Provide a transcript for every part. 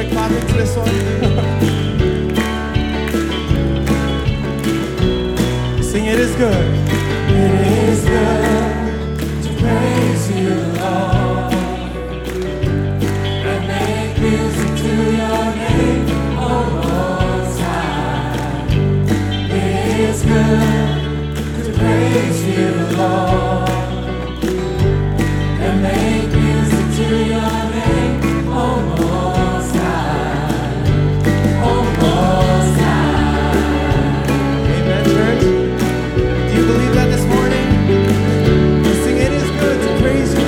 start clapping to this one? Sing, it is good. It is good to praise you, Lord, and make music to your name, oh Most High. It is good to praise you, Lord, and make music to your name, oh Most High, oh Most High. Amen, church. Do you believe that this morning? Sing, it is good to praise you.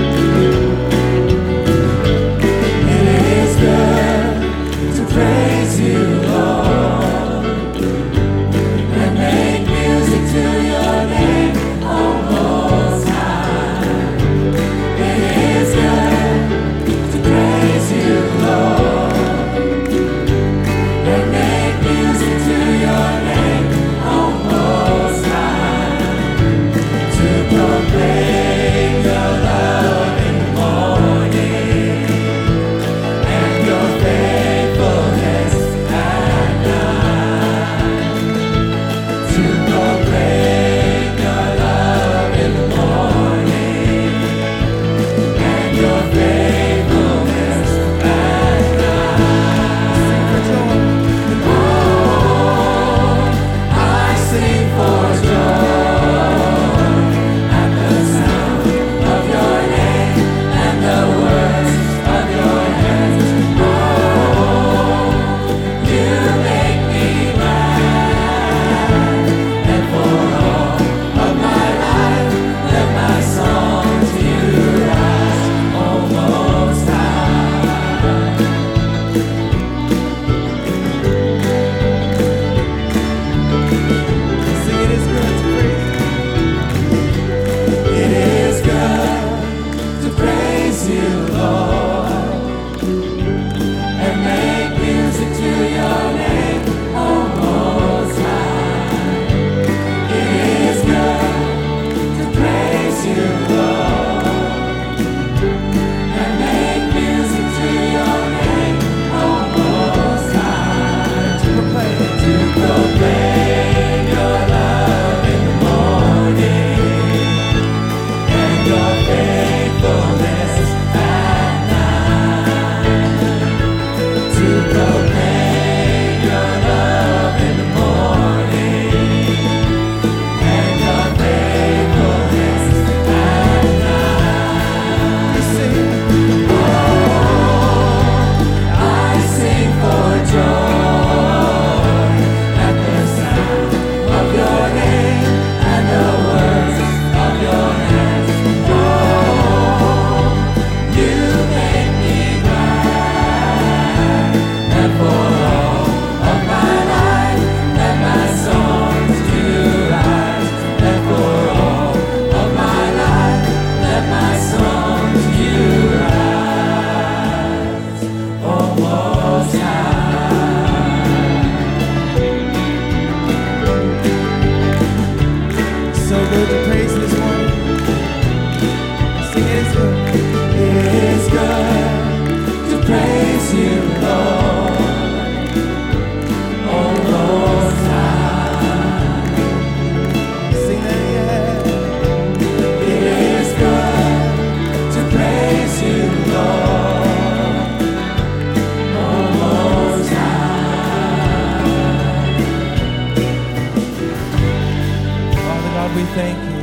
It is good to praise you, Lord, and make music to your name, oh Most High. It is good to praise you, Lord, and make music to your name, oh Most High, to proclaim your love in the morning and your faithfulness at night. To proclaim your love in the morning and your faithfulness at night. Sing for joy. Oh, I sing for joy at the sound of your name and the words of your hands. Oh, you make me glad, and for all of my life, let my song to you rise, oh Most High. Sing, it is good to praise you. It is good to praise you, Lord, and make music to your name, oh Most High. It is good to praise you, Lord, and make music to your name, oh Most High. To proclaim your love in the morning and your faithfulness at night. To proclaim your love in the morning and your faithfulness at night. We sing, oh, I sing for joy at the sound of your name and the words of your hands. Oh, you make me glad, and for all of my life, let my songs to rise. And for all of my life, let my songs to rise, oh Most High. So good to praise this morning. Sing, it is good. It is good to praise you, Lord, oh Most High. Sing that again. It is good to praise you, Lord, oh Most High. Father God, we thank you.